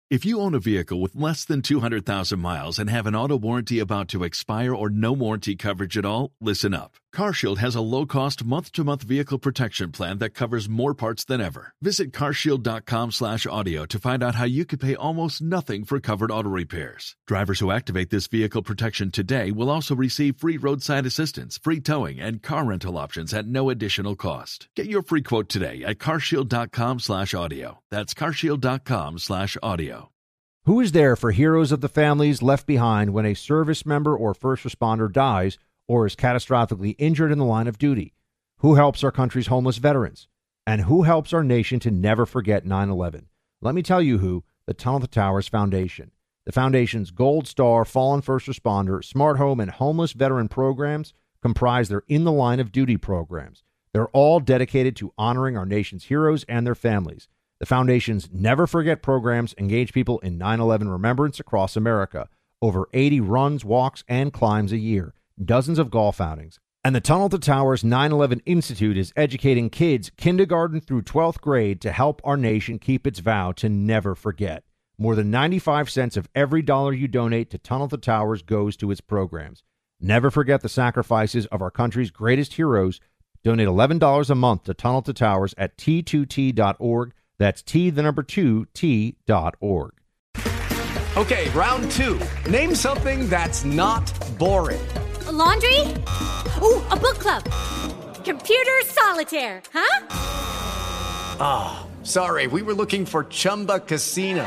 If you own a vehicle with less than 200,000 miles and have an auto warranty about to expire or no warranty coverage at all, listen up. CarShield has a low-cost month-to-month vehicle protection plan that covers more parts than ever. Visit carshield.com/audio to find out how you could pay almost nothing for covered auto repairs. Drivers who activate this vehicle protection today will also receive free roadside assistance, free towing, and car rental options at no additional cost. Get your free quote today at carshield.com/audio. That's carshield.com/audio. Who is there for heroes of the families left behind when a service member or first responder dies or is catastrophically injured in the line of duty? Who helps our country's homeless veterans? And who helps our nation to never forget 9/11? Let me tell you who, the Tunnel to Towers Foundation. The Foundation's Gold Star, Fallen First Responder, Smart Home, and Homeless Veteran programs comprise their In the Line of Duty programs. They're all dedicated to honoring our nation's heroes and their families. The Foundation's Never Forget programs engage people in 9/11 remembrance across America. Over 80 runs, walks, and climbs a year. Dozens of golf outings. And the Tunnel to Towers 9/11 Institute is educating kids kindergarten through 12th grade to help our nation keep its vow to never forget. More than 95 cents of every dollar you donate to Tunnel to Towers goes to its programs. Never forget the sacrifices of our country's greatest heroes. Donate $11 a month to Tunnel to Towers at T2T.org. That's T2T.org. Okay, round two. Name something that's not boring. A laundry? Ooh, a book club. Computer solitaire, huh? Ah, sorry, we were looking for Chumba Casino.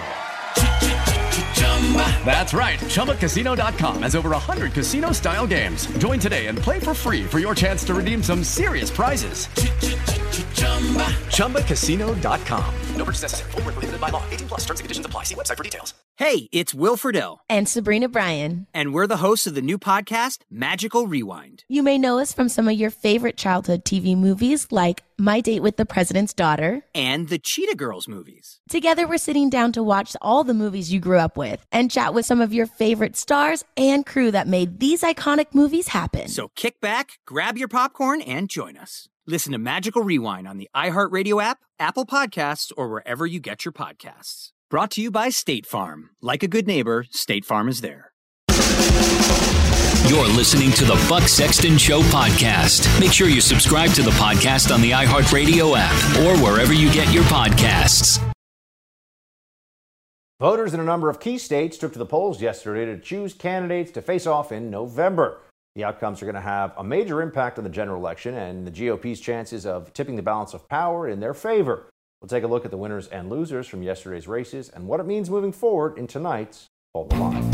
That's right, ChumbaCasino.com has over 100 casino-style games. Join today and play for free for your chance to redeem some serious prizes. ChumbaCasino.com. No purchase necessary. Void where prohibited by law. 18 plus. Terms and conditions apply. See website for details. Hey, it's Will Friedle. And Sabrina Bryan. And we're the hosts of the new podcast, Magical Rewind. You may know us from some of your favorite childhood TV movies like My Date with the President's Daughter. And the Cheetah Girls movies. Together, we're sitting down to watch all the movies you grew up with and chat with some of your favorite stars and crew that made these iconic movies happen. So kick back, grab your popcorn, and join us. Listen to Magical Rewind on the iHeartRadio app, Apple Podcasts, or wherever you get your podcasts. Brought to you by State Farm. Like a good neighbor, State Farm is there. You're listening to the Buck Sexton Show podcast. Make sure you subscribe to the podcast on the iHeartRadio app or wherever you get your podcasts. Voters in a number of key states took to the polls yesterday to choose candidates to face off in November. The outcomes are going to have a major impact on the general election and the GOP's chances of tipping the balance of power in their favor. We'll take a look at the winners and losers from yesterday's races and what it means moving forward in tonight's Hold the Line.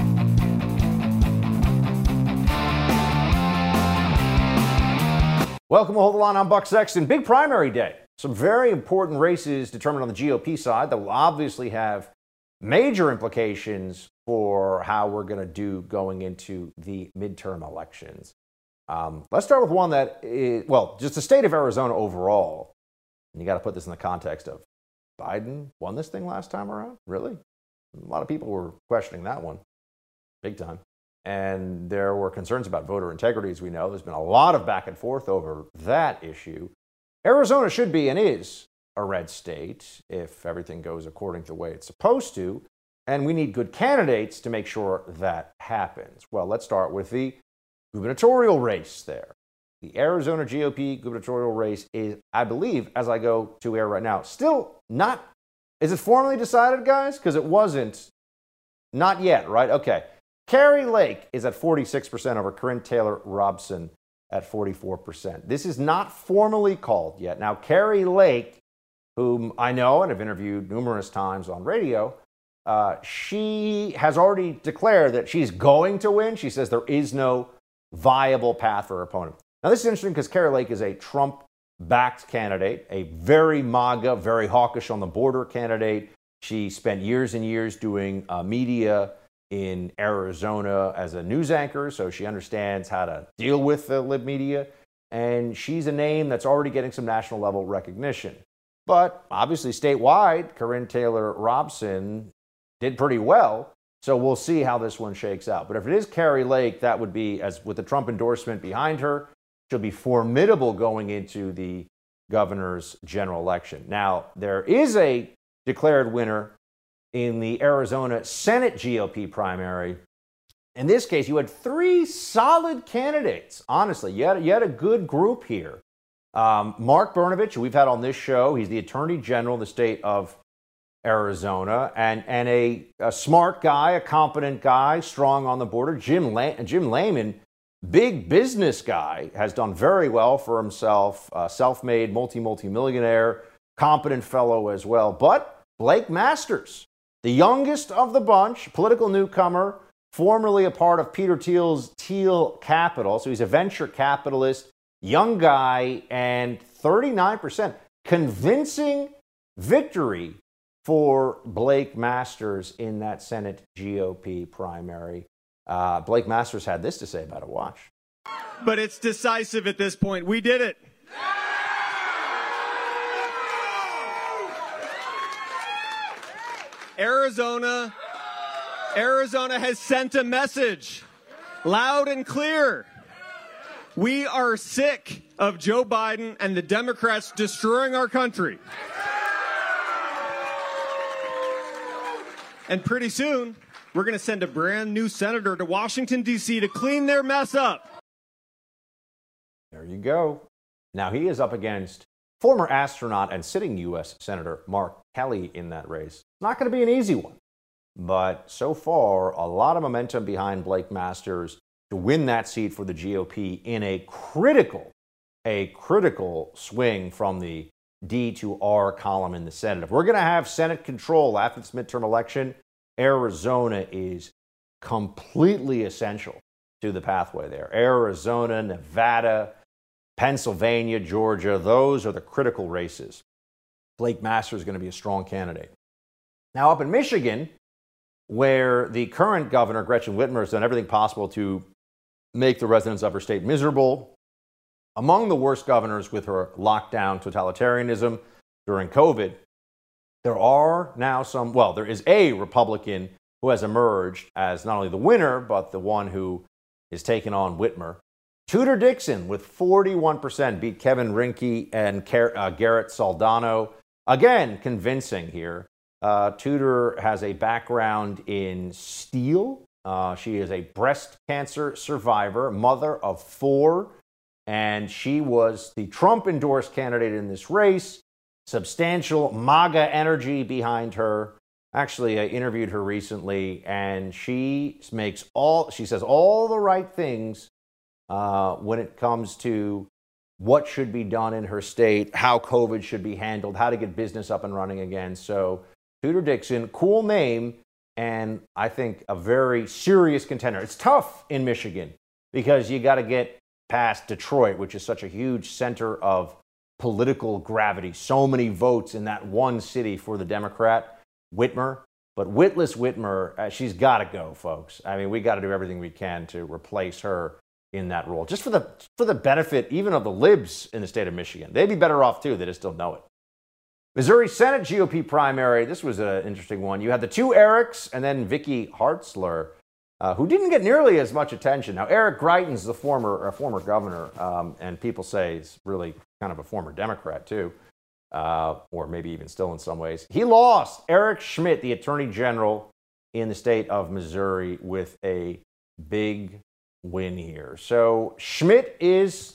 Welcome to Hold the Line. I'm Buck Sexton. Big primary day. Some very important races determined on the GOP side that will obviously have major implications for how we're going to do going into the midterm elections. Let's start with one that is, well, just the state of Arizona overall. And you got to put this in the context of Biden won this thing last time around? Really? A lot of people were questioning that one. Big time. And there were concerns about voter integrity, as we know. There's been a lot of back and forth over that issue. Arizona should be and is a red state if everything goes according to the way it's supposed to. And we need good candidates to make sure that happens. Well, let's start with the gubernatorial race there. The Arizona GOP gubernatorial race is, I believe, as I go to air right now, still not, is it formally decided, guys? Because it wasn't, not yet, right? Okay. Kari Lake is at 46% over Corinne Taylor Robson at 44%. This is not formally called yet. Now, Kari Lake, whom I know and have interviewed numerous times on radio, she has already declared that she's going to win. She says there is no viable path for her opponent. Now, this is interesting because Kari Lake is a Trump-backed candidate, a very MAGA, very hawkish on the border candidate. She spent years and years doing media in Arizona as a news anchor, so she understands how to deal with the lib media. And she's a name that's already getting some national level recognition. But obviously statewide, Corinne Taylor Robson did pretty well. So we'll see how this one shakes out. But if it is Kari Lake, that would be, as with the Trump endorsement behind her, she'll be formidable going into the governor's general election. Now, there is a declared winner in the Arizona Senate GOP primary. In this case, you had three solid candidates. Honestly, you had a good group here. Mark Brnovich, who we've had on this show, he's the Attorney General of the state of Arizona, and a smart guy, a competent guy, strong on the border. Jim Layman, big business guy, has done very well for himself, self-made, multi-millionaire, competent fellow as well. But Blake Masters, the youngest of the bunch, political newcomer, formerly a part of Peter Thiel's Thiel Capital. So he's a venture capitalist, young guy, and 39%. Convincing victory for Blake Masters in that Senate GOP primary. Blake Masters had this to say about it. Watch. But it's decisive at this point. We did it. Arizona has sent a message loud and clear. We are sick of Joe Biden and the Democrats destroying our country. And pretty soon, we're going to send a brand new senator to Washington, D.C. to clean their mess up. There you go. Now he is up against former astronaut and sitting U.S. Senator Mark Kelly in that race. It's not going to be an easy one. But so far, a lot of momentum behind Blake Masters to win that seat for the GOP in a critical swing from the D to R column in the Senate. If we're going to have Senate control after this midterm election, Arizona is completely essential to the pathway there. Arizona, Nevada, Pennsylvania, Georgia, those are the critical races. Blake Masters is going to be a strong candidate. Now up in Michigan, where the current governor, Gretchen Whitmer, has done everything possible to make the residents of her state miserable. Among the worst governors with her lockdown totalitarianism during COVID, there is a Republican who has emerged as not only the winner, but the one who is taking on Whitmer. Tudor Dixon with 41% beat Kevin Rinke and Garrett Soldano. Again, convincing here. Tudor has a background in steel. She is a breast cancer survivor, mother of 4, and she was the Trump-endorsed candidate in this race. Substantial MAGA energy behind her. Actually, I interviewed her recently, and she says all the right things when it comes to what should be done in her state, how COVID should be handled, how to get business up and running again. So Tudor Dixon, cool name, and I think a very serious contender. It's tough in Michigan because you got to get past Detroit, which is such a huge center of political gravity. So many votes in that one city for the Democrat, Whitmer. But witless Whitmer, she's got to go, folks. I mean, we got to do everything we can to replace her in that role, just for the benefit even of the libs in the state of Michigan. They'd be better off too. They just don't know it. Missouri Senate GOP primary. This was an interesting one. You had the two Erics and then Vicky Hartzler, who didn't get nearly as much attention. Now, Eric Greitens, the former governor, and people say he's really kind of a former Democrat too, or maybe even still in some ways. He lost. Eric Schmitt, the Attorney General in the state of Missouri, with a big win here. So Schmitt is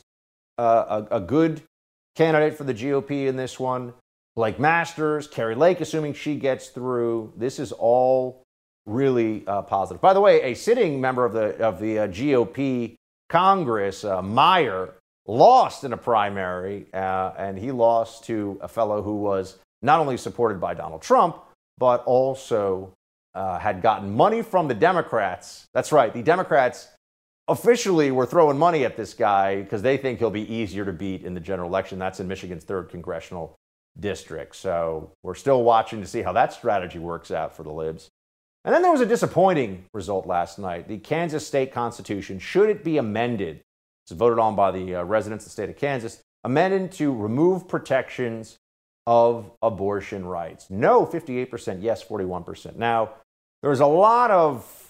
a good candidate for the GOP in this one. Blake Masters, Kari Lake, assuming she gets through. This is all really positive. By the way, a sitting member of the GOP Congress, Meyer, lost in a primary, and he lost to a fellow who was not only supported by Donald Trump, but also had gotten money from the Democrats. That's right, the Democrats officially were throwing money at this guy because they think he'll be easier to beat in the general election. That's in Michigan's 3rd congressional district. So we're still watching to see how that strategy works out for the libs. And then there was a disappointing result last night. The Kansas state constitution, should it be amended, it's voted on by the residents of the state of Kansas, amended to remove protections of abortion rights. No, 58%, yes, 41%. Now, there's a lot of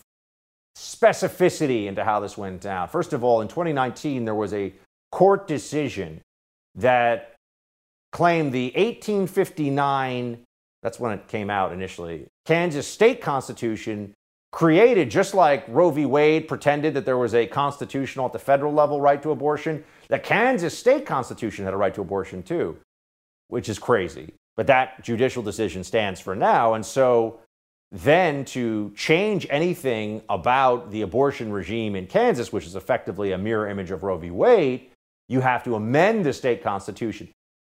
specificity into how this went down. First of all, in 2019, there was a court decision that claimed the 1859 That's when it came out initially. Kansas state constitution created, just like Roe v. Wade pretended that there was a constitutional at the federal level right to abortion, the Kansas state constitution had a right to abortion too, which is crazy. But that judicial decision stands for now. And so then to change anything about the abortion regime in Kansas, which is effectively a mirror image of Roe v. Wade, you have to amend the state constitution.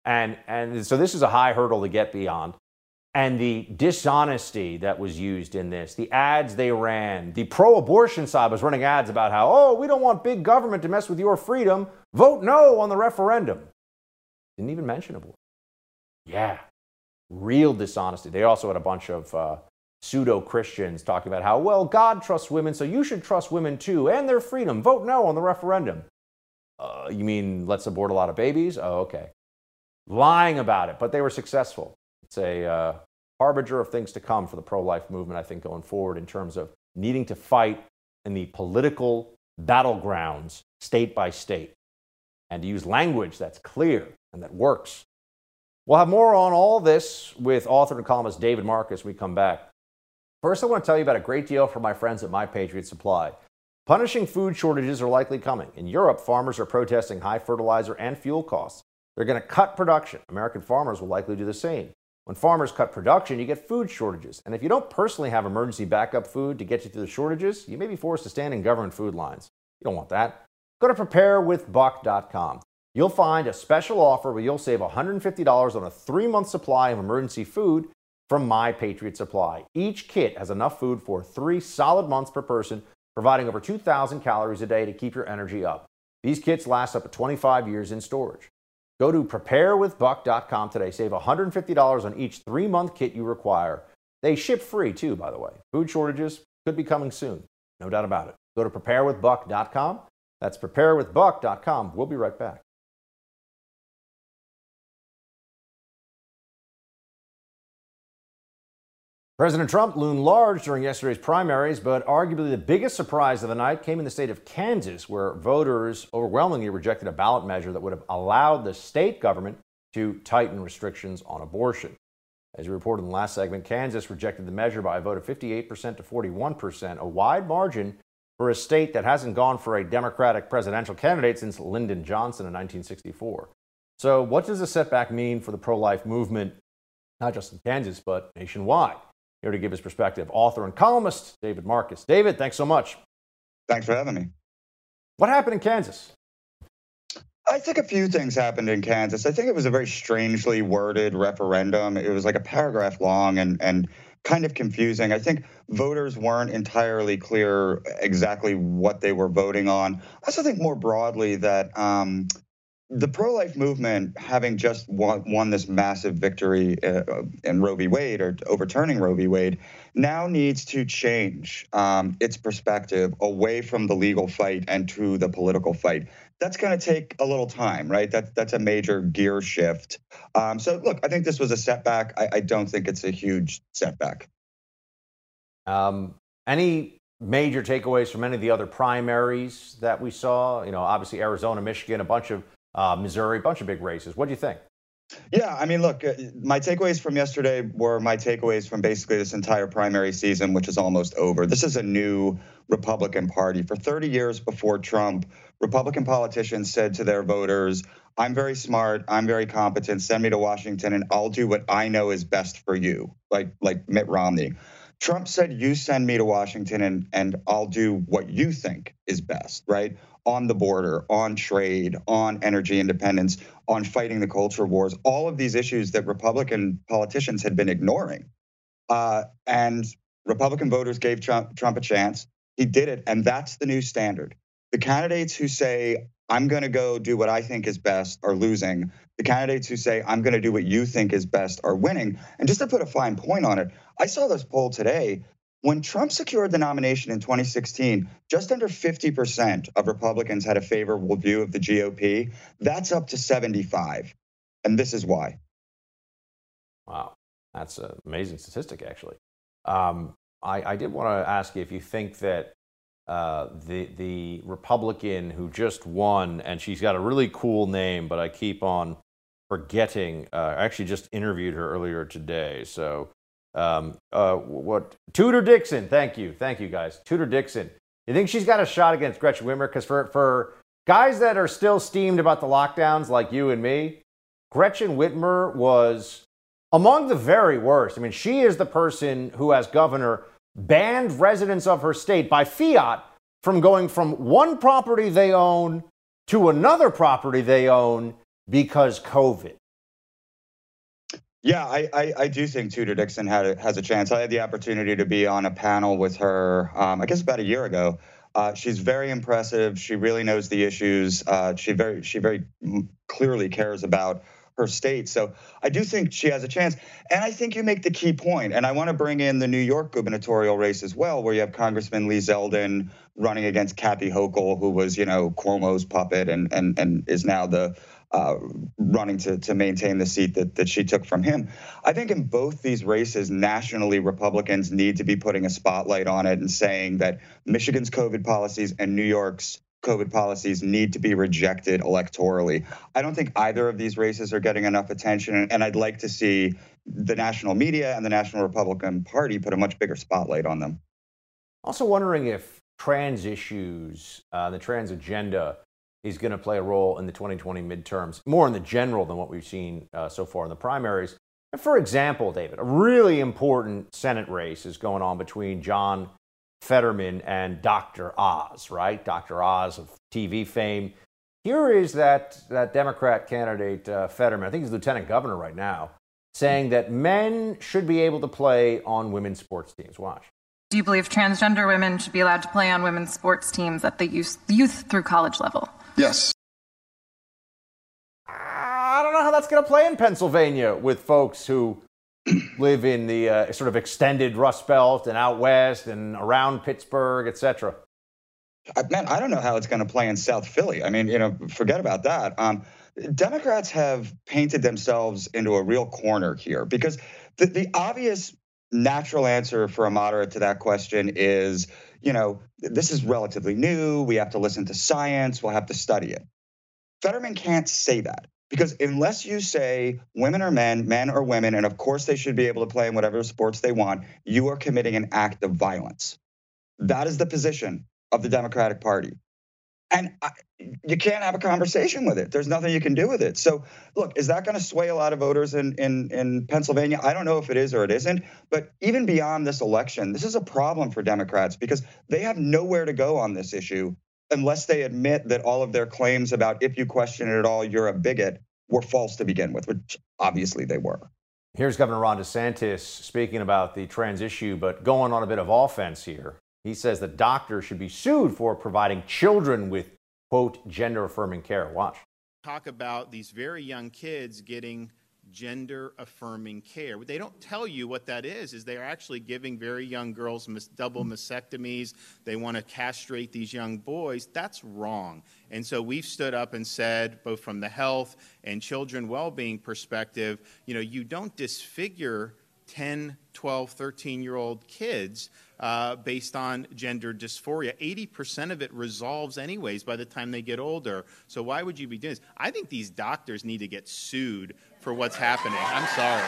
And so this is a high hurdle to get beyond. And the dishonesty that was used in this, the ads they ran, the pro-abortion side was running ads about how, oh, we don't want big government to mess with your freedom. Vote no on the referendum. Didn't even mention abortion. Yeah, real dishonesty. They also had a bunch of pseudo-Christians talking about how, well, God trusts women, so you should trust women too, and their freedom. Vote no on the referendum. You mean let's abort a lot of babies? Oh, okay. Lying about it, but they were successful. It's a harbinger of things to come for the pro-life movement, I think, going forward in terms of needing to fight in the political battlegrounds state by state and to use language that's clear and that works. We'll have more on all this with author and columnist David Marcus when we come back. First, I want to tell you about a great deal from my friends at My Patriot Supply. Punishing food shortages are likely coming. In Europe, farmers are protesting high fertilizer and fuel costs. They're going to cut production. American farmers will likely do the same. When farmers cut production, you get food shortages. And if you don't personally have emergency backup food to get you through the shortages, you may be forced to stand in government food lines. You don't want that. Go to preparewithbuck.com. You'll find a special offer where you'll save $150 on a 3-month supply of emergency food from My Patriot Supply. Each kit has enough food for 3 solid months per person, providing over 2,000 calories a day to keep your energy up. These kits last up to 25 years in storage. Go to preparewithbuck.com today. Save $150 on each 3-month kit you require. They ship free too, by the way. Food shortages could be coming soon. No doubt about it. Go to preparewithbuck.com. That's preparewithbuck.com. We'll be right back. President Trump loomed large during yesterday's primaries, but arguably the biggest surprise of the night came in the state of Kansas, where voters overwhelmingly rejected a ballot measure that would have allowed the state government to tighten restrictions on abortion. As we reported in the last segment, Kansas rejected the measure by a vote of 58% to 41%, a wide margin for a state that hasn't gone for a Democratic presidential candidate since Lyndon Johnson in 1964. So what does the setback mean for the pro-life movement, not just in Kansas, but nationwide? Here to give his perspective, author and columnist David Marcus. David, thanks so much. Thanks for having me. What happened in Kansas? I think a few things happened in Kansas. I think it was a very strangely worded referendum. It was like a paragraph long and kind of confusing. I think voters weren't entirely clear exactly what they were voting on. I also think more broadly that the pro-life movement, having just won this massive victory in Roe v. Wade, or overturning Roe v. Wade, now needs to change its perspective away from the legal fight and to the political fight. That's going to take a little time, right? That's a major gear shift. So, look, I think this was a setback. I don't think it's a huge setback. Any major takeaways from any of the other primaries that we saw? You know, obviously Arizona, Michigan, a bunch of Missouri, a bunch of big races. What do you think? Yeah, I mean, look, my takeaways from yesterday were my takeaways from basically this entire primary season, which is almost over. This is a new Republican Party. For 30 years before Trump, Republican politicians said to their voters, I'm very smart, I'm very competent, send me to Washington and I'll do what I know is best for you, like Mitt Romney. Trump said, you send me to Washington and I'll do what you think is best, right? On the border, on trade, on energy independence, on fighting the culture wars, all of these issues that Republican politicians had been ignoring. And Republican voters gave Trump a chance. He did it, and that's the new standard. The candidates who say, I'm going to go do what I think is best are losing. The candidates who say, I'm going to do what you think is best are winning. And just to put a fine point on it, I saw this poll today. When Trump secured the nomination in 2016, just under 50% of Republicans had a favorable view of the GOP. That's up to 75. And this is why. Wow, that's an amazing statistic, actually. I did want to ask you if you think that the Republican who just won, and she's got a really cool name, but I keep on forgetting. I actually just interviewed her earlier today. So, Tudor Dixon. Thank you, guys. Tudor Dixon. You think she's got a shot against Gretchen Whitmer? Because for guys that are still steamed about the lockdowns, like you and me, Gretchen Whitmer was among the very worst. I mean, she is the person who, as governor, banned residents of her state by fiat from going from one property they own to another property they own because COVID. Yeah, I do think Tudor Dixon has a chance. I had the opportunity to be on a panel with her, I guess about a year ago. She's very impressive. She really knows the issues. She very clearly cares about her state. So I do think she has a chance. And I think you make the key point. And I want to bring in the New York gubernatorial race as well, where you have Congressman Lee Zeldin running against Kathy Hochul, who was, Cuomo's puppet and is now the running to maintain the seat that she took from him. I think in both these races, nationally, Republicans need to be putting a spotlight on it and saying that Michigan's COVID policies and New York's COVID policies need to be rejected electorally. I don't think either of these races are getting enough attention, and I'd like to see the national media and the National Republican Party put a much bigger spotlight on them. Also wondering if trans issues, the trans agenda, is going to play a role in the 2020 midterms, more in the general than what we've seen so far in the primaries. And for example, David, a really important Senate race is going on between John Fetterman and Dr. Oz, right? Dr. Oz of TV fame. Here is that Democrat candidate, Fetterman, I think he's lieutenant governor right now, saying that men should be able to play on women's sports teams. Watch. Do you believe transgender women should be allowed to play on women's sports teams at the youth through college level? Yes. I don't know how that's going to play in Pennsylvania with folks who live in the sort of extended Rust Belt and out west and around Pittsburgh, etc. Man, I don't know how it's going to play in South Philly. I mean, forget about that. Democrats have painted themselves into a real corner here because the obvious natural answer for a moderate to that question is, this is relatively new. We have to listen to science. We'll have to study it. Fetterman can't say that. Because unless you say women are men, men are women, and of course they should be able to play in whatever sports they want, you are committing an act of violence. That is the position of the Democratic Party. And you can't have a conversation with it. There's nothing you can do with it. So, look, is that going to sway a lot of voters in Pennsylvania? I don't know if it is or it isn't. But even beyond this election, this is a problem for Democrats because they have nowhere to go on this issue unless they admit that all of their claims about if you question it at all, you're a bigot, were false to begin with, which obviously they were. Here's Governor Ron DeSantis speaking about the trans issue, but going on a bit of offense here. He says that doctors should be sued for providing children with, quote, gender-affirming care. Watch. Talk about these very young kids getting gender-affirming care. What they don't tell you what that is they're actually giving very young girls double mastectomies. They want to castrate these young boys. That's wrong. And so we've stood up and said, both from the health and children well-being perspective, you don't disfigure 10, 12, 13-year-old kids based on gender dysphoria. 80% of it resolves anyways by the time they get older. So why would you be doing this? I think these doctors need to get sued for what's happening. I'm sorry.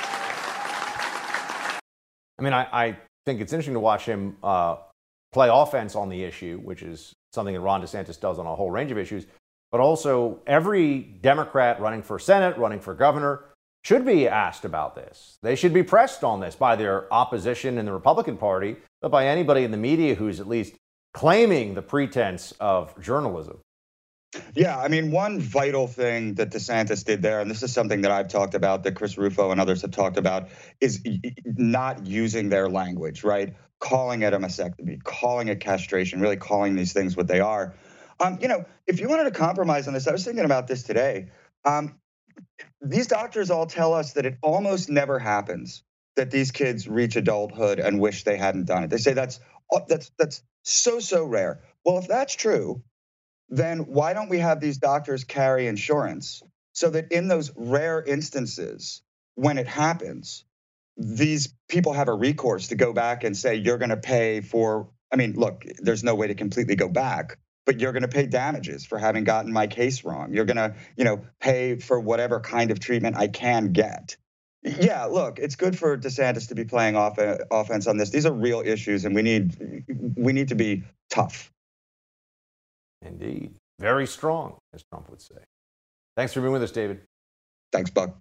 I mean, I think it's interesting to watch him play offense on the issue, which is something that Ron DeSantis does on a whole range of issues. But also, every Democrat running for Senate, running for governor, should be asked about this. They should be pressed on this by their opposition in the Republican Party, but by anybody in the media who's at least claiming the pretense of journalism. Yeah, I mean, one vital thing that DeSantis did there, and this is something that I've talked about, that Chris Rufo and others have talked about, is not using their language, right? Calling it a mastectomy, calling it castration, really calling these things what they are. If you wanted to compromise on this, I was thinking about this today. These doctors all tell us that it almost never happens that these kids reach adulthood and wish they hadn't done it. They say that's so rare. Well, if that's true, then why don't we have these doctors carry insurance so that in those rare instances when it happens, these people have a recourse to go back and say, you're going to pay for, look, there's no way to completely go back, but you're going to pay damages for having gotten my case wrong. You're going to, pay for whatever kind of treatment I can get. Yeah, look, it's good for DeSantis to be playing offense on this. These are real issues, and we need to be tough. Indeed. Very strong, as Trump would say. Thanks for being with us, David. Thanks, Buck.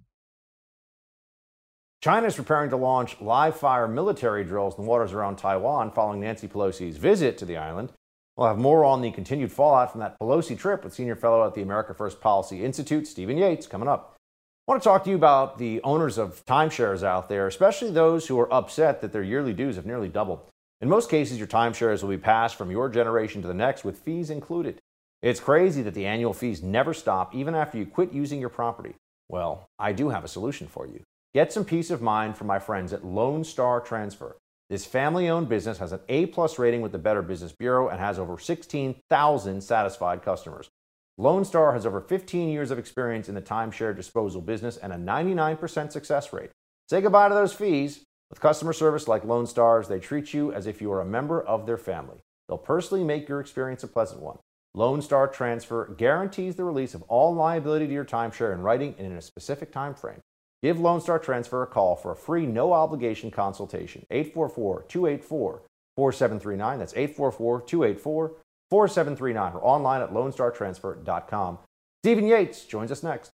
China is preparing to launch live-fire military drills in the waters around Taiwan following Nancy Pelosi's visit to the island. We'll have more on the continued fallout from that Pelosi trip with senior fellow at the America First Policy Institute, Stephen Yates, coming up. I want to talk to you about the owners of timeshares out there, especially those who are upset that their yearly dues have nearly doubled. In most cases, your timeshares will be passed from your generation to the next with fees included. It's crazy that the annual fees never stop even after you quit using your property. Well, I do have a solution for you. Get some peace of mind from my friends at Lone Star Transfer. This family-owned business has an A+ rating with the Better Business Bureau and has over 16,000 satisfied customers. Lone Star has over 15 years of experience in the timeshare disposal business and a 99% success rate. Say goodbye to those fees. With customer service like Lone Star's, they treat you as if you are a member of their family. They'll personally make your experience a pleasant one. Lone Star Transfer guarantees the release of all liability to your timeshare in writing and in a specific time frame. Give Lone Star Transfer a call for a free no-obligation consultation. 844-284-4739. That's 844-284-4739. or online at lonestartransfer.com. Stephen Yates joins us next.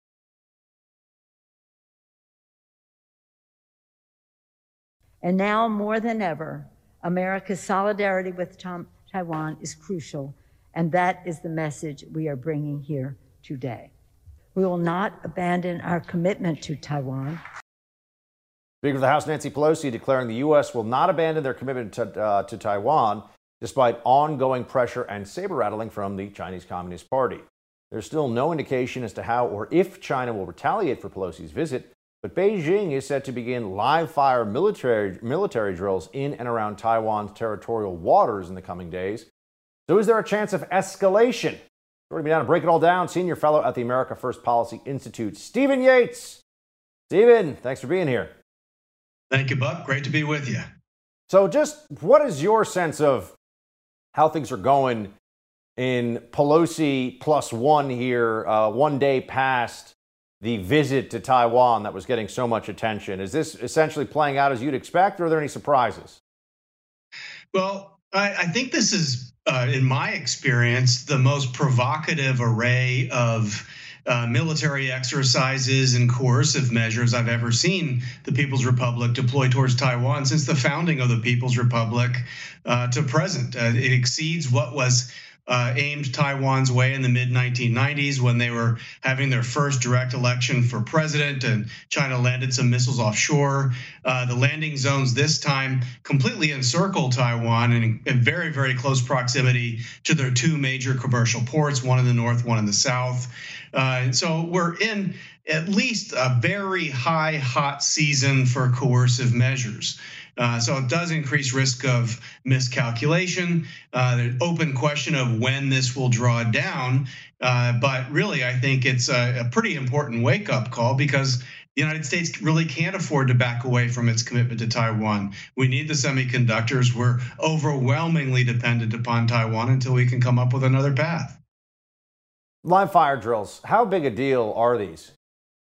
And now more than ever, America's solidarity with Taiwan is crucial, and that is the message we are bringing here today. We will not abandon our commitment to Taiwan. Speaker of the House Nancy Pelosi declaring the U.S. will not abandon their commitment to Taiwan despite ongoing pressure and saber-rattling from the Chinese Communist Party. There's still no indication as to how or if China will retaliate for Pelosi's visit, but Beijing is set to begin live-fire military drills in and around Taiwan's territorial waters in the coming days. So is there a chance of escalation? Joining me now to break it all down, senior fellow at the America First Policy Institute, Stephen Yates. Stephen, thanks for being here. Thank you, Buck. Great to be with you. So just what is your sense of how things are going in Pelosi +1 here, 1 day past the visit to Taiwan that was getting so much attention? Is this essentially playing out as you'd expect, or are there any surprises? Well, I think this is, in my experience, the most provocative array of military exercises and coercive measures I've ever seen the People's Republic deploy towards Taiwan since the founding of the People's Republic to present. It exceeds what was aimed Taiwan's way in the mid-1990s when they were having their first direct election for president and China landed some missiles offshore. The landing zones this time completely encircle Taiwan in very, very close proximity to their two major commercial ports, one in the north, one in the south. So we're in at least a very hot season for coercive measures. So it does increase risk of miscalculation, the open question of when this will draw down. But really, I think it's a pretty important wake-up call because the United States really can't afford to back away from its commitment to Taiwan. We need the semiconductors. We're overwhelmingly dependent upon Taiwan until we can come up with another path. Live fire drills, how big a deal are these?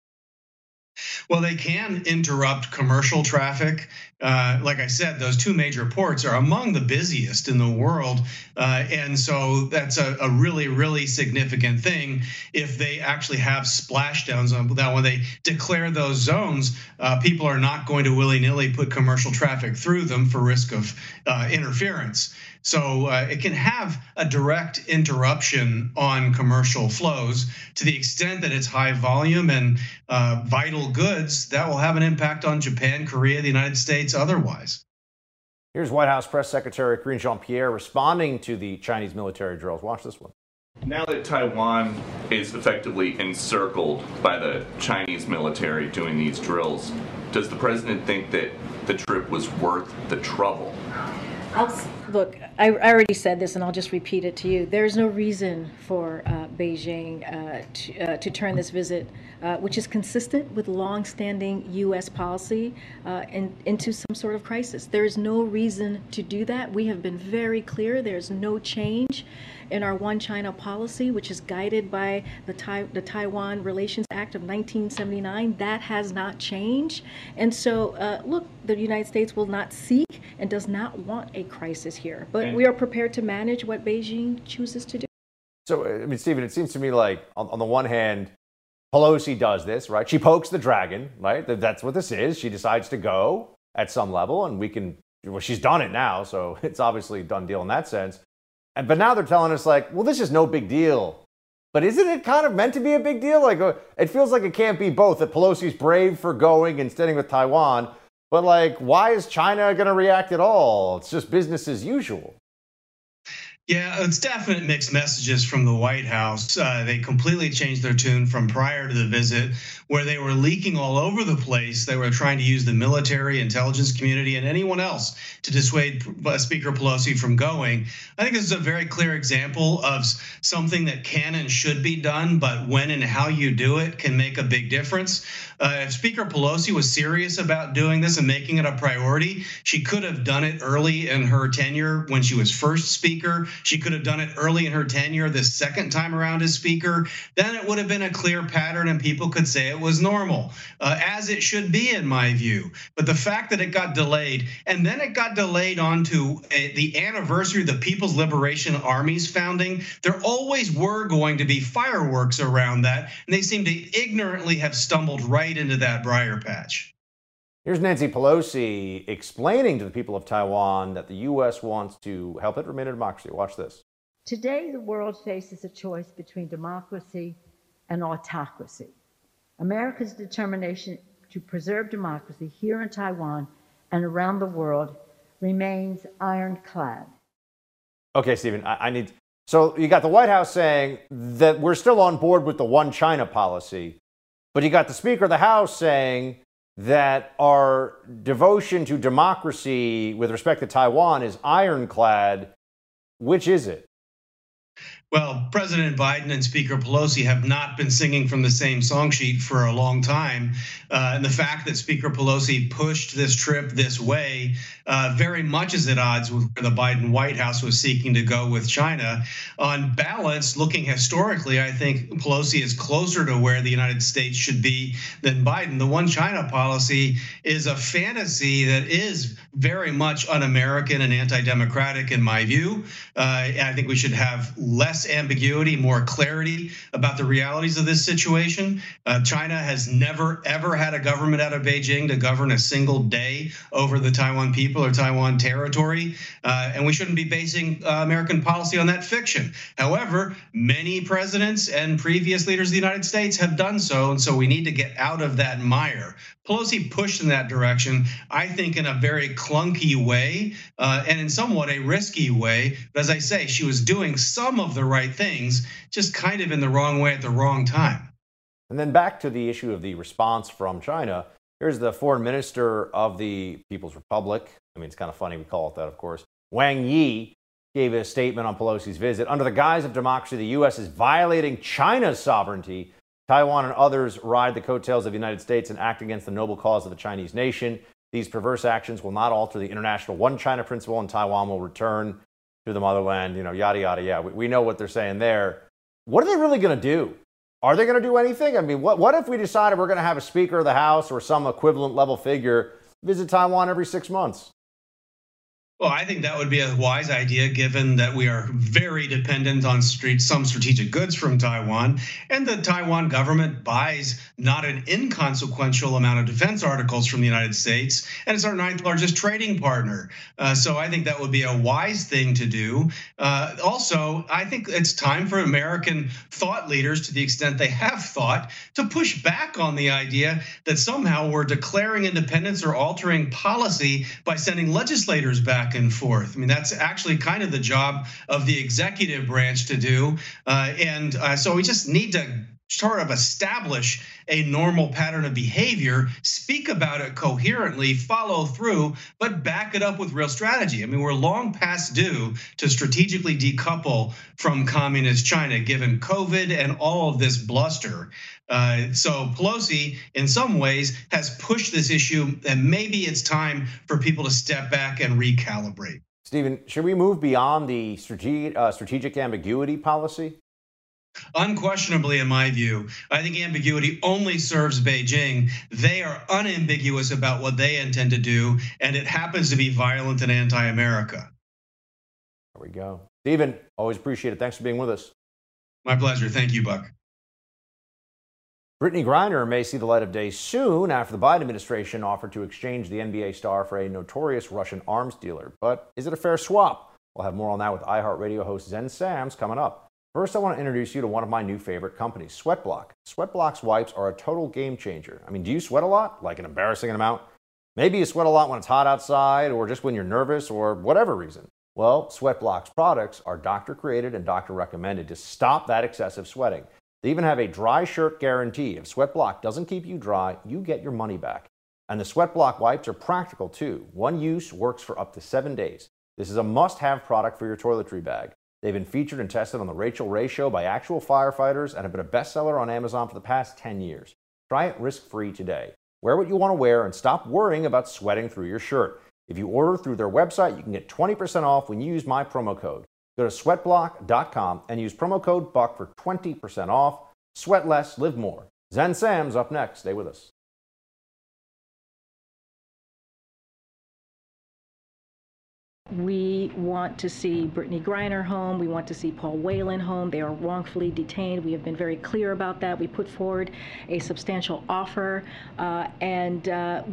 Well, they can interrupt commercial traffic. Like I said, those two major ports are among the busiest in the world. And so that's a really, really significant thing if they actually have splashdowns. That when they declare those zones, people are not going to willy-nilly put commercial traffic through them for risk of interference. So it can have a direct interruption on commercial flows to the extent that it's high volume and vital goods. That will have an impact on Japan, Korea, the United States, otherwise. Here's White House Press Secretary Karine Jean-Pierre responding to the Chinese military drills. Watch this one. Now that Taiwan is effectively encircled by the Chinese military doing these drills, does the president think that the trip was worth the trouble? Look, I already said this, and I'll just repeat it to you. There's no reason for Beijing to turn this visit, which is consistent with long-standing U.S. policy, into some sort of crisis. There is no reason to do that. We have been very clear. There's no change in our One China policy, which is guided by the Taiwan Relations Act of 1979. That has not changed. And so, look, the United States will not seek and does not want a crisis here. But we are prepared to manage what Beijing chooses to do. So, I mean, Stephen, it seems to me like, on the one hand, Pelosi does this, right? She pokes the dragon, right? That's what this is. She decides to go at some level, and she's done it now, so it's obviously a done deal in that sense. But now they're telling us, like, well, this is no big deal. But isn't it kind of meant to be a big deal? Like, it feels like it can't be both, that Pelosi's brave for going and staying with Taiwan, but, like, why is China going to react at all? It's just business as usual. Yeah, it's definite mixed messages from the White House. They completely changed their tune from prior to the visit, where they were leaking all over the place. They were trying to use the military, intelligence community, and anyone else to dissuade Speaker Pelosi from going. I think this is a very clear example of something that can and should be done, but when and how you do it can make a big difference. If Speaker Pelosi was serious about doing this and making it a priority, she could have done it early in her tenure when she was first speaker. She could have done it early in her tenure the second time around as speaker. Then it would have been a clear pattern and people could say it was normal, as it should be in my view. But the fact that it got delayed, and then it got delayed onto the anniversary of the People's Liberation Army's founding, there always were going to be fireworks around that, and they seem to ignorantly have stumbled right into that briar patch. Here's Nancy Pelosi explaining to the people of Taiwan that the U.S. wants to help it remain a democracy. Watch this. Today, the world faces a choice between democracy and autocracy. America's determination to preserve democracy here in Taiwan and around the world remains ironclad. Okay, Stephen, so you got the White House saying that we're still on board with the One China policy, but you got the Speaker of the House saying that our devotion to democracy with respect to Taiwan is ironclad. Which is it? Well, President Biden and Speaker Pelosi have not been singing from the same song sheet for a long time. And the fact that Speaker Pelosi pushed this trip this way very much is at odds with where the Biden White House was seeking to go with China. On balance, looking historically, I think Pelosi is closer to where the United States should be than Biden. The One China policy is a fantasy that is very much un-American and anti-democratic in my view. I think we should have less ambiguity, more clarity about the realities of this situation. China has never, ever had a government out of Beijing to govern a single day over the Taiwan people or Taiwan territory. And we shouldn't be basing American policy on that fiction. However, many presidents and previous leaders of the United States have done so. And so we need to get out of that mire. Pelosi pushed in that direction, I think, in a very clunky way and in somewhat a risky way. But as I say, she was doing some of the right things, just kind of in the wrong way at the wrong time. And then back to the issue of the response from China. Here's the foreign minister of the People's Republic. I mean, it's kind of funny we call it that, of course. Wang Yi gave a statement on Pelosi's visit. Under the guise of democracy, the U.S. is violating China's sovereignty. Taiwan and others ride the coattails of the United States and act against the noble cause of the Chinese nation. These perverse actions will not alter the international One China principle, and Taiwan will return to the motherland, yada, yada, yeah. We know what they're saying there. What are they really going to do? Are they going to do anything? I mean, what if we decided we're going to have a Speaker of the House or some equivalent level figure visit Taiwan every 6 months? Well, I think that would be a wise idea, given that we are very dependent on some strategic goods from Taiwan, and the Taiwan government buys not an inconsequential amount of defense articles from the United States, and it's our 9th largest trading partner. So I think that would be a wise thing to do. Also, I think it's time for American thought leaders, to the extent they have thought, to push back on the idea that somehow we're declaring independence or altering policy by sending legislators back and forth. I mean, that's actually kind of the job of the executive branch to do. So we just need to sort of establish a normal pattern of behavior, speak about it coherently, follow through, but back it up with real strategy. I mean, we're long past due to strategically decouple from communist China, given COVID and all of this bluster. So Pelosi, in some ways, has pushed this issue, and maybe it's time for people to step back and recalibrate. Stephen, should we move beyond the strategic ambiguity policy? Unquestionably, in my view, I think ambiguity only serves Beijing. They are unambiguous about what they intend to do, and it happens to be violent and anti-America. There we go. Stephen, always appreciate it. Thanks for being with us. My pleasure. Thank you, Buck. Brittany Griner may see the light of day soon after the Biden administration offered to exchange the NBA star for a notorious Russian arms dealer. But is it a fair swap? We'll have more on that with iHeartRadio host Zen Sams coming up. First, I want to introduce you to one of my new favorite companies, Sweatblock. Sweatblock's wipes are a total game changer. I mean, do you sweat a lot? Like an embarrassing amount? Maybe you sweat a lot when it's hot outside or just when you're nervous or whatever reason. Well, Sweatblock's products are doctor-created and doctor-recommended to stop that excessive sweating. They even have a dry shirt guarantee. If Sweatblock doesn't keep you dry, you get your money back. And the Sweatblock wipes are practical too. One use works for up to 7 days. This is a must-have product for your toiletry bag. They've been featured and tested on the Rachel Ray Show by actual firefighters and have been a bestseller on Amazon for the past 10 years. Try it risk-free today. Wear what you want to wear and stop worrying about sweating through your shirt. If you order through their website, you can get 20% off when you use my promo code. Go to sweatblock.com and use promo code BUCK for 20% off. Sweat less, live more. Zen Sam's up next. Stay with us. We want to see Brittany Griner home. We want to see Paul Whelan home. They are wrongfully detained. We have been very clear about that. We put forward a substantial offer, and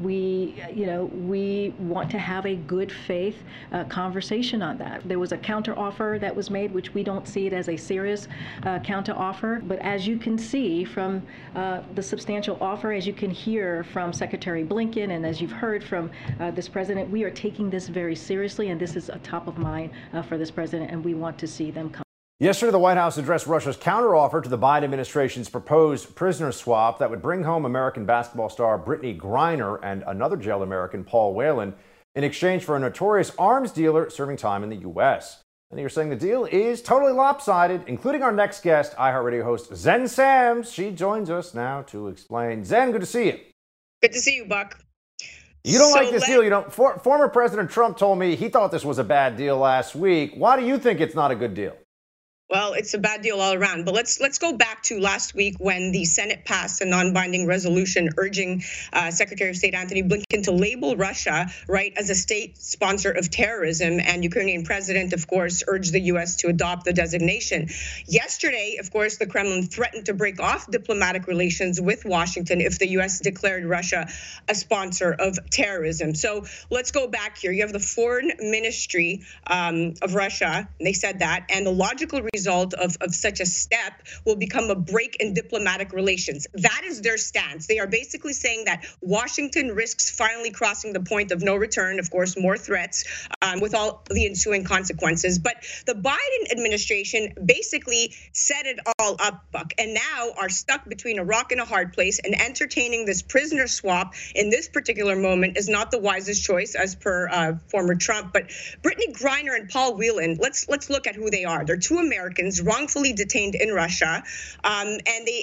we want to have a good faith conversation on that. There was a counter offer that was made, which we don't see it as a serious counter offer. But as you can see from the substantial offer, as you can hear from Secretary Blinken, and as you've heard from this president, we are taking this very seriously, and this is a top of mind for this president, and we want to see them come. Yesterday, the White House addressed Russia's counteroffer to the Biden administration's proposed prisoner swap that would bring home American basketball star Brittany Griner and another jailed American, Paul Whelan, in exchange for a notorious arms dealer serving time in the U.S. And you're saying the deal is totally lopsided, including our next guest, iHeartRadio host Zen Sams. She joins us now to explain. Zen, good to see you. Good to see you, Buck. You don't like this deal. You don't. Former President Trump told me he thought this was a bad deal last week. Why do you think it's not a good deal? Well, it's a bad deal all around. But let's go back to last week when the Senate passed a non-binding resolution urging Secretary of State Antony Blinken to label Russia, right, as a state sponsor of terrorism. And Ukrainian president, of course, urged the U.S. to adopt the designation. Yesterday, of course, the Kremlin threatened to break off diplomatic relations with Washington if the U.S. declared Russia a sponsor of terrorism. So let's go back here. You have the Foreign Ministry of Russia. And they said that. And the logical result of such a step will become a break in diplomatic relations. That is their stance. They are basically saying that Washington risks finally crossing the point of no return, of course, more threats with all the ensuing consequences. But the Biden administration basically set it all up, Buck, and now are stuck between a rock and a hard place, and entertaining this prisoner swap in this particular moment is not the wisest choice, as per former Trump. But Brittany Griner and Paul Whelan, let's look at who they are. They're two Americans wrongfully detained in Russia, and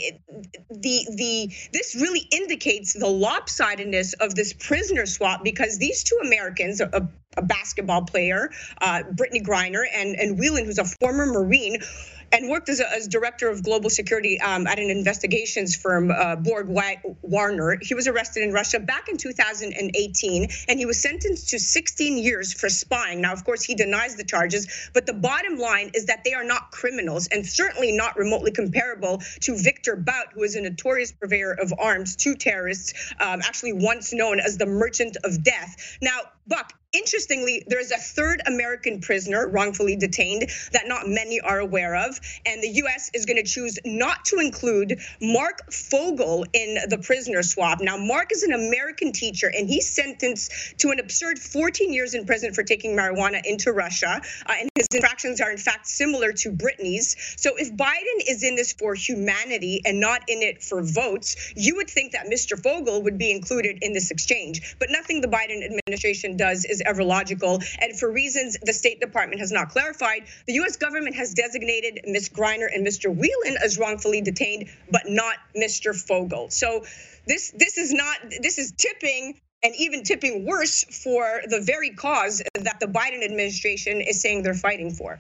this really indicates the lopsidedness of this prisoner swap, because these two Americans, a basketball player, Brittany Griner, and Whelan, who's a former Marine, and worked as director of global security at an investigations firm, Borg Warner. He was arrested in Russia back in 2018, and he was sentenced to 16 years for spying. Now, of course, he denies the charges, but the bottom line is that they are not criminals, and certainly not remotely comparable to Victor Bout, who is a notorious purveyor of arms to terrorists, actually once known as the Merchant of Death. Now, Buck, interestingly, there is a third American prisoner wrongfully detained that not many are aware of, and the U.S. is going to choose not to include Mark Fogel in the prisoner swap. Now, Mark is an American teacher, and he's sentenced to an absurd 14 years in prison for taking marijuana into Russia, and his infractions are in fact similar to Brittany's. So if Biden is in this for humanity and not in it for votes, you would think that Mr. Fogel would be included in this exchange, but nothing the Biden administration does is ever logical. And for reasons the State Department has not clarified, the U.S. government has designated Ms. Griner and Mr. Whelan as wrongfully detained, but not Mr. Fogel. So this is tipping and even tipping worse for the very cause that the Biden administration is saying they're fighting for.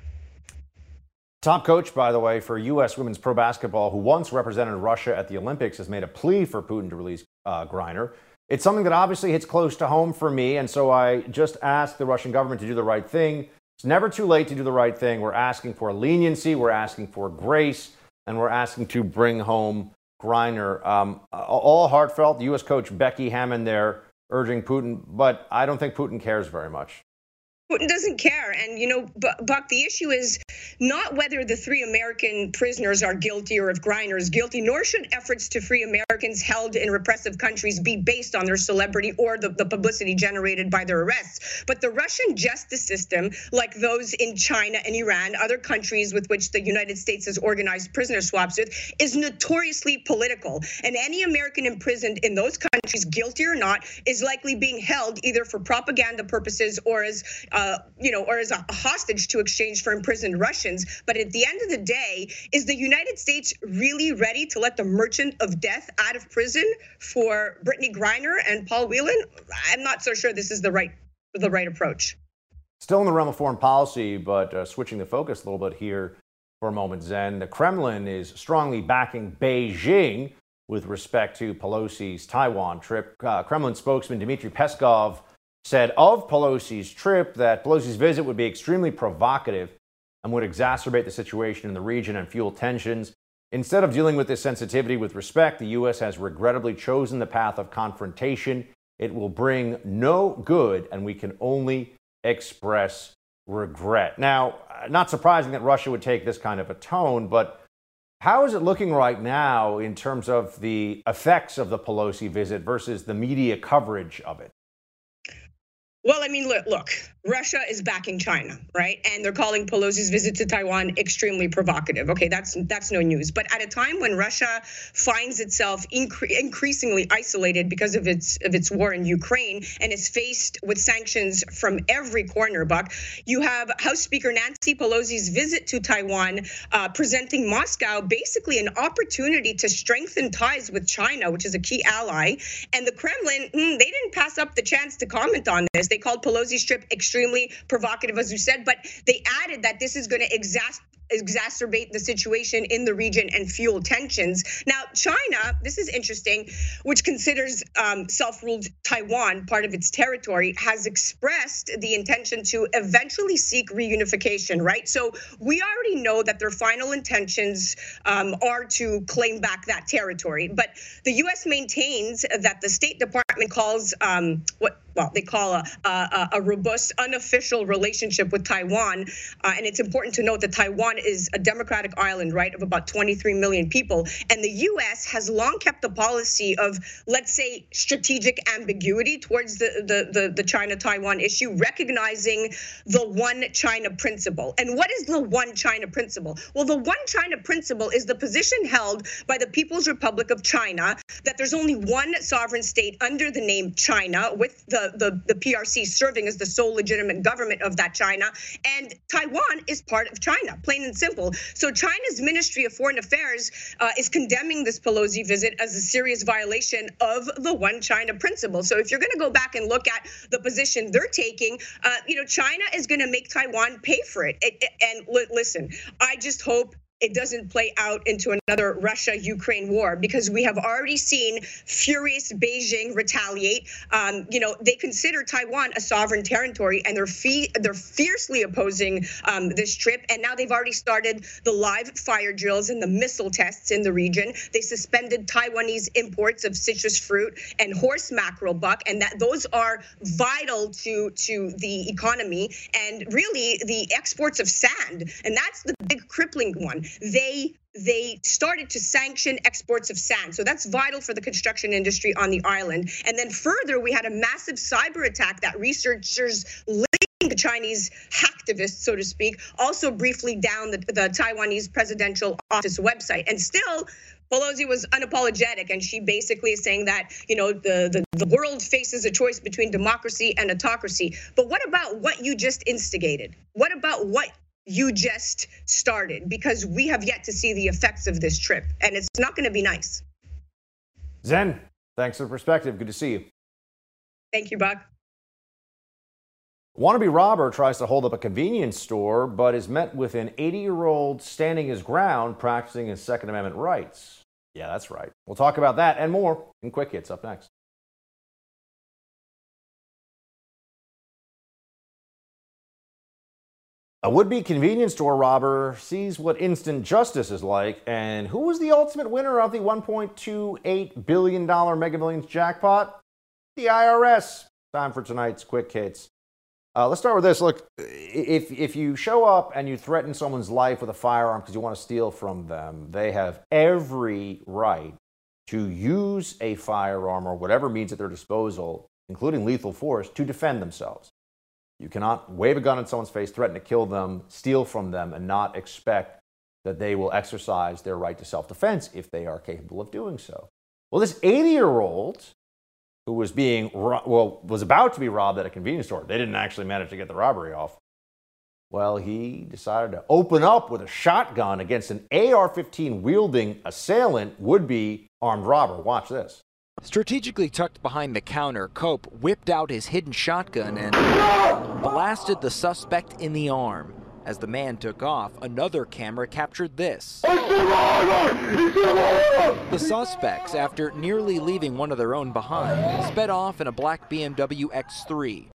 Top coach, by the way, for U.S. women's pro basketball, who once represented Russia at the Olympics, has made a plea for Putin to release Griner. It's something that obviously hits close to home for me, and so I just asked the Russian government to do the right thing. It's never too late to do the right thing. We're asking for leniency, we're asking for grace, and we're asking to bring home Griner. All heartfelt, the U.S. coach Becky Hammond there urging Putin, but I don't think Putin cares very much. Putin doesn't care. And, you know, Buck, the issue is not whether the 3 American prisoners are guilty or if Griner is guilty, nor should efforts to free Americans held in repressive countries be based on their celebrity or the publicity generated by their arrests. But the Russian justice system, like those in China and Iran, other countries with which the United States has organized prisoner swaps with, is notoriously political. And any American imprisoned in those countries, guilty or not, is likely being held either for propaganda purposes or as or as a hostage to exchange for imprisoned Russians. But at the end of the day, is the United States really ready to let the merchant of death out of prison for Brittany Griner and Paul Whelan? I'm not so sure this is the right approach. Still in the realm of foreign policy, but switching the focus a little bit here for a moment, Zen. The Kremlin is strongly backing Beijing with respect to Pelosi's Taiwan trip. Kremlin spokesman Dmitry Peskov said of Pelosi's trip that Pelosi's visit would be extremely provocative and would exacerbate the situation in the region and fuel tensions. Instead of dealing with this sensitivity with respect, the U.S. has regrettably chosen the path of confrontation. It will bring no good, and we can only express regret. Now, not surprising that Russia would take this kind of a tone, but how is it looking right now in terms of the effects of the Pelosi visit versus the media coverage of it? Well, I mean, look, Russia is backing China, right? And they're calling Pelosi's visit to Taiwan extremely provocative. Okay, that's no news. But at a time when Russia finds itself increasingly isolated because of its war in Ukraine and is faced with sanctions from every corner, Buck, you have House Speaker Nancy Pelosi's visit to Taiwan presenting Moscow basically an opportunity to strengthen ties with China, which is a key ally. And the Kremlin, they didn't pass up the chance to comment on this. They called Pelosi's trip extremely provocative, as you said, but they added that this is going to exacerbate the situation in the region and fuel tensions. Now, China, this is interesting, which considers self-ruled Taiwan part of its territory, has expressed the intention to eventually seek reunification, right? So we already know that their final intentions are to claim back that territory. But the U.S. maintains that the State Department calls what they call a robust, unofficial relationship with Taiwan. And it's important to note that Taiwan is a democratic island, right, of about 23 million people. And the U.S. has long kept a policy of, let's say, strategic ambiguity towards the China-Taiwan issue, recognizing the one China principle. And what is the one China principle? Well, the one China principle is the position held by the People's Republic of China that there's only one sovereign state under the name China, with the PRC serving as the sole legitimate government of that China, and Taiwan is part of China, plain and simple. So China's Ministry of Foreign Affairs is condemning this Pelosi visit as a serious violation of the one China principle. So if you're going to go back and look at the position they're taking, China is going to make Taiwan pay for it. Listen, I just hope it doesn't play out into another Russia-Ukraine war, because we have already seen furious Beijing retaliate. They consider Taiwan a sovereign territory, and they're fiercely opposing this trip. And now they've already started the live fire drills and the missile tests in the region. They suspended Taiwanese imports of citrus fruit and horse mackerel, Buck, and those are vital to the economy and really the exports of sand. And that's the big crippling one. They started to sanction exports of sand. So that's vital for the construction industry on the island. And then further, we had a massive cyber attack that researchers linked Chinese hacktivists, so to speak, also briefly down the Taiwanese presidential office website. And still, Pelosi was unapologetic, and she basically is saying that, the world faces a choice between democracy and autocracy. But what about what you just instigated? What about what you just started? Because we have yet to see the effects of this trip, and it's not going to be nice. Zen, thanks for the perspective. Good to see you. Thank you, Buck. Wannabe robber tries to hold up a convenience store, but is met with an 80-year-old standing his ground, practicing his Second Amendment rights. Yeah, that's right. We'll talk about that and more in Quick Hits up next. A would-be convenience store robber sees what instant justice is like, and who was the ultimate winner of the $1.28 billion Mega Millions jackpot? The IRS. Time for tonight's Quick Hits. Let's start with this. Look, if you show up and you threaten someone's life with a firearm because you want to steal from them, they have every right to use a firearm or whatever means at their disposal, including lethal force, to defend themselves. You cannot wave a gun in someone's face, threaten to kill them, steal from them, and not expect that they will exercise their right to self-defense if they are capable of doing so. Well, this 80-year-old who was was about to be robbed at a convenience store. They didn't actually manage to get the robbery off. Well, he decided to open up with a shotgun against an AR-15 wielding assailant, would-be armed robber. Watch this. Strategically tucked behind the counter, Cope whipped out his hidden shotgun and blasted the suspect in the arm. As the man took off, another camera captured this. The suspects, after nearly leaving one of their own behind, sped off in a black BMW X3.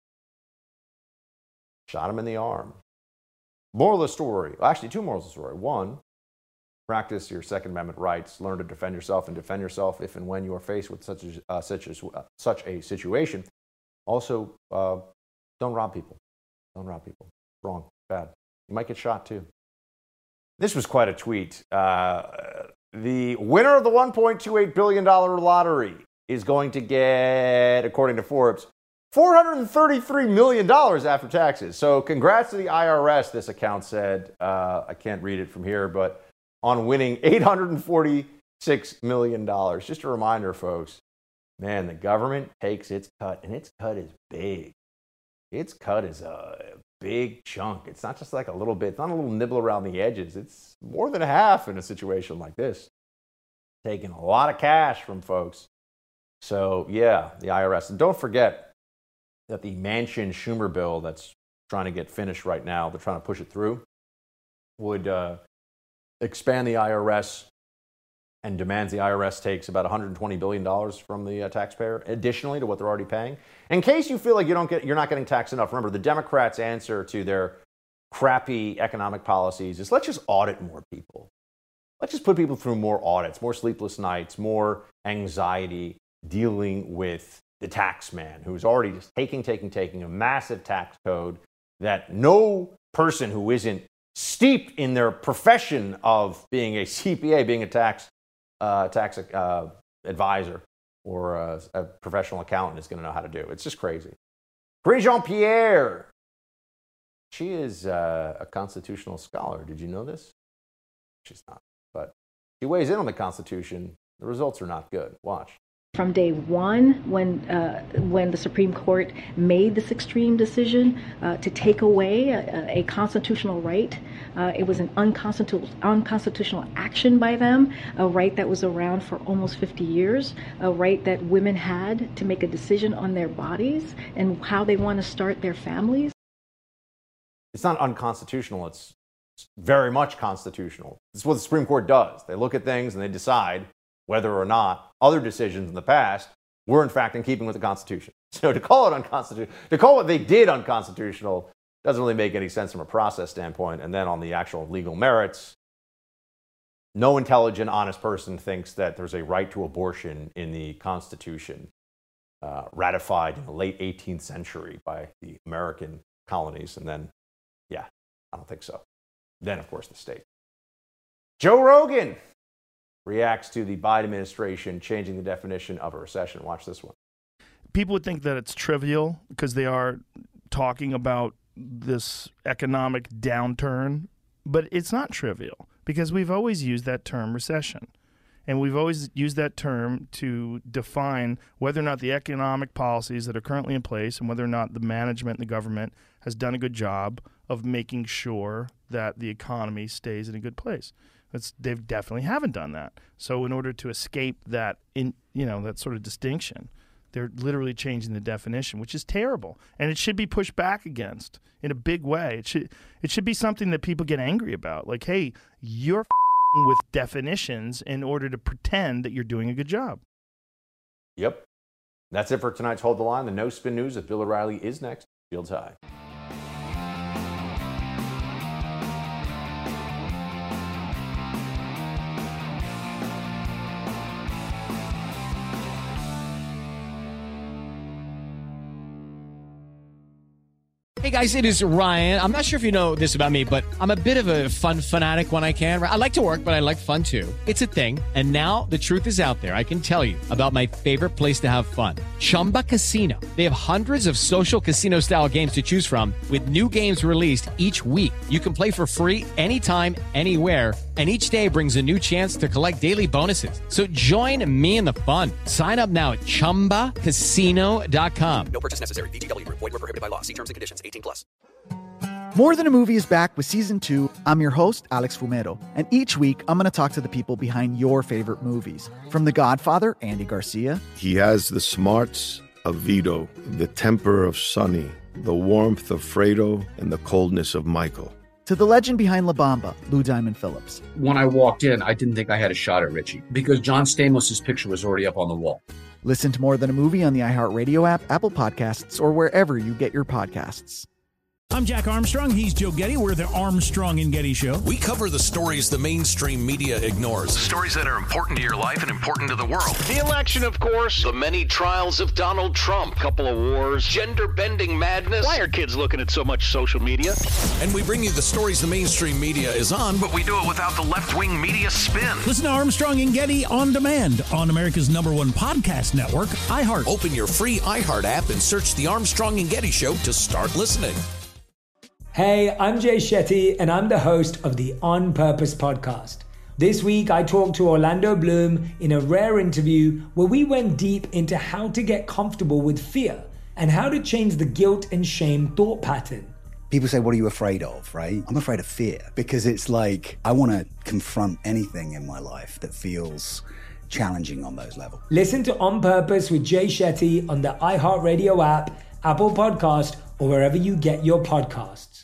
Shot him in the arm. Moral of the story, actually two morals of the story. One, practice your Second Amendment rights. Learn to defend yourself and defend yourself if and when you are faced with such a situation. Also, don't rob people. Don't rob people. Wrong. Bad. You might get shot too. This was quite a tweet. The winner of the $1.28 billion lottery is going to get, according to Forbes, $433 million after taxes. So congrats to the IRS, this account said. I can't read it from here, but on winning $846 million. Just a reminder, folks, man, the government takes its cut, and its cut is big. Its cut is a big chunk. It's not just like a little bit. It's not a little nibble around the edges. It's more than half in a situation like this. Taking a lot of cash from folks. So, yeah, the IRS. And don't forget that the Manchin-Schumer bill that's trying to get finished right now, they're trying to push it through, would expand the IRS and demands the IRS takes about $120 billion from the taxpayer, additionally to what they're already paying. In case you feel like you're not getting taxed enough, remember, the Democrats' answer to their crappy economic policies is let's just audit more people. Let's just put people through more audits, more sleepless nights, more anxiety dealing with the tax man who's already just taking a massive tax code that no person who isn't steeped in their profession of being a CPA, being a tax advisor or a professional accountant is going to know how to do. It's just crazy. Karine Jean-Pierre. She is a constitutional scholar. Did you know this? She's not. But she weighs in on the Constitution. The results are not good. Watch. From day one, when the Supreme Court made this extreme decision to take away a constitutional right, it was an unconstitutional action by them, a right that was around for almost 50 years, a right that women had to make a decision on their bodies and how they want to start their families. It's not unconstitutional. It's very much constitutional. This is what the Supreme Court does. They look at things and they decide whether or not other decisions in the past were in fact in keeping with the Constitution. So to call it unconstitutional, to call what they did unconstitutional doesn't really make any sense from a process standpoint. And then on the actual legal merits, no intelligent, honest person thinks that there's a right to abortion in the Constitution ratified in the late 18th century by the American colonies. And then, yeah, I don't think so. Then, of course, the state. Joe Rogan reacts to the Biden administration changing the definition of a recession. Watch this one. People would think that it's trivial because they are talking about this economic downturn, but it's not trivial because we've always used that term recession. And we've always used that term to define whether or not the economic policies that are currently in place and whether or not the management and the government has done a good job of making sure that the economy stays in a good place. They've definitely haven't done that. So in order to escape that, that sort of distinction, They're literally changing the definition, which is terrible, and it should be pushed back against in a big way. It should be something that people get angry about. Like, hey, you're with definitions in order to pretend that you're doing a good job. Yep. That's it for tonight's Hold the Line. The No Spin News with Bill O'Reilly is next. Fields High. Hey guys, it is Ryan. I'm not sure if you know this about me, but I'm a bit of a fun fanatic when I can. I like to work, but I like fun too. It's a thing. And now the truth is out there. I can tell you about my favorite place to have fun. Chumba Casino. They have hundreds of social casino style games to choose from with new games released each week. You can play for free anytime, anywhere. And each day brings a new chance to collect daily bonuses. So join me in the fun. Sign up now at ChumbaCasino.com. No purchase necessary. VGW Group. Void where prohibited by law. See terms and conditions. 18+. More Than a Movie is back with Season 2. I'm your host, Alex Fumero. And each week, I'm going to talk to the people behind your favorite movies. From The Godfather, Andy Garcia. He has the smarts of Vito, the temper of Sonny, the warmth of Fredo, and the coldness of Michael. To the legend behind La Bamba, Lou Diamond Phillips. When I walked in, I didn't think I had a shot at Richie because John Stamos' picture was already up on the wall. Listen to More Than a Movie on the iHeartRadio app, Apple Podcasts, or wherever you get your podcasts. I'm Jack Armstrong. He's Joe Getty. We're the Armstrong and Getty Show. We cover the stories the mainstream media ignores. Stories that are important to your life and important to the world. The election, of course. The many trials of Donald Trump. Couple of wars. Gender-bending madness. Why are kids looking at so much social media? And we bring you the stories the mainstream media is on, but we do it without the left-wing media spin. Listen to Armstrong and Getty on demand on America's #1 podcast network, iHeart. Open your free iHeart app and search The Armstrong and Getty Show to start listening. Hey, I'm Jay Shetty, and I'm the host of the On Purpose podcast. This week, I talked to Orlando Bloom in a rare interview where we went deep into how to get comfortable with fear and how to change the guilt and shame thought pattern. People say, what are you afraid of, right? I'm afraid of fear because it's like I want to confront anything in my life that feels challenging on those levels. Listen to On Purpose with Jay Shetty on the iHeartRadio app, Apple Podcast, or wherever you get your podcasts.